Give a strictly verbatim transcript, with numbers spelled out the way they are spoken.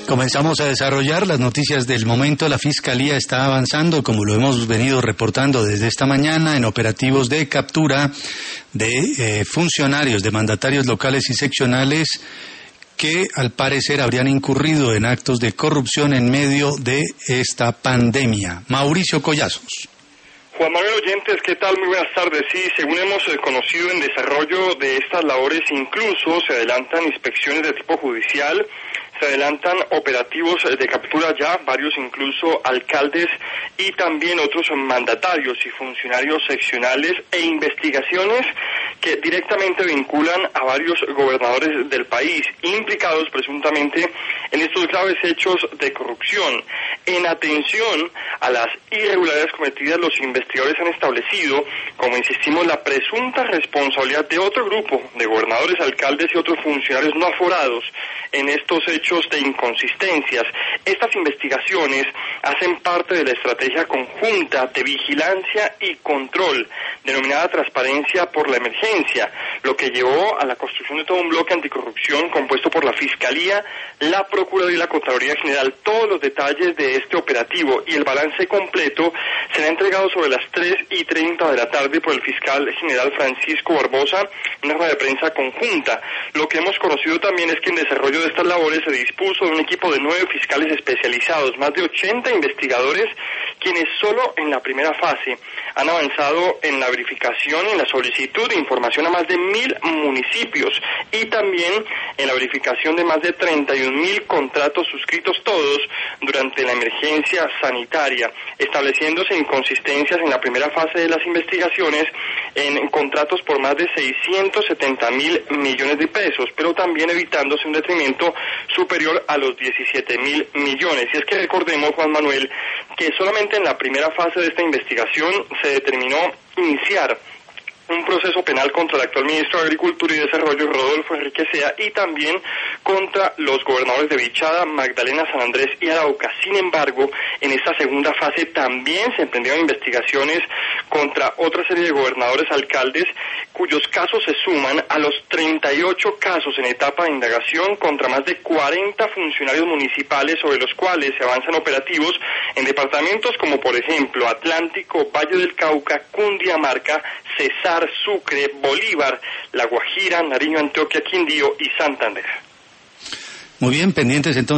Comenzamos a desarrollar las noticias del momento. La Fiscalía está avanzando, como lo hemos venido reportando desde esta mañana, en operativos de captura de eh, funcionarios, de mandatarios locales y seccionales que al parecer habrían incurrido en actos de corrupción en medio de esta pandemia. Mauricio Collazos. Juan Manuel Oyentes, ¿qué tal? Muy buenas tardes. Sí, según hemos eh, conocido en desarrollo de estas labores, incluso se adelantan inspecciones de tipo judicial, se adelantan operativos de captura ya, varios incluso alcaldes y también otros mandatarios y funcionarios seccionales e investigaciones que directamente vinculan a varios gobernadores del país, implicados presuntamente en estos graves hechos de corrupción. En atención a las irregularidades cometidas, los investigadores han establecido, como insistimos, la presunta responsabilidad de otro grupo de gobernadores, alcaldes y otros funcionarios no aforados en estos hechos de inconsistencias. Estas investigaciones hacen parte de la estrategia conjunta de vigilancia y control, denominada Transparencia por la Emergencia, lo que llevó a la construcción de todo un bloque anticorrupción compuesto por la Fiscalía, la Procuraduría y la Contraloría General. Todos los detalles de este operativo y el balance completo será entregado sobre las tres y treinta de la tarde por el fiscal general Francisco Barbosa, en una rueda de prensa conjunta. Lo que hemos conocido también es que en desarrollo de estas labores se dispuso de un equipo de nueve fiscales especializados, más de ochenta investigadores, quienes solo en la primera fase han avanzado en la verificación y en la solicitud de información a más de mil municipios y también en la verificación de más de treinta y un mil contratos suscritos todos durante la emergencia sanitaria, estableciéndose inconsistencias en la primera fase de las investigaciones en contratos por más de seiscientos setenta mil millones de pesos, pero también evitándose un detrimento superior a los diecisiete mil millones. Y es que recordemos, Juan Manuel, que solamente en la primera fase de esta investigación se determinó iniciar un proceso penal contra el actual ministro de Agricultura y Desarrollo, Rodolfo Enrique Sea, y también contra los gobernadores de Vichada, Magdalena, San Andrés y Arauca. Sin embargo, en esta segunda fase también se emprendieron investigaciones contra otra serie de gobernadores, alcaldes, cuyos casos se suman a los treinta y ocho casos en etapa de indagación contra más de cuarenta funcionarios municipales, sobre los cuales se avanzan operativos en departamentos como, por ejemplo, Atlántico, Valle del Cauca, Cundinamarca, Cesar, Sucre, Bolívar, La Guajira, Nariño, Antioquia, Quindío y Santander. Muy bien, pendientes entonces.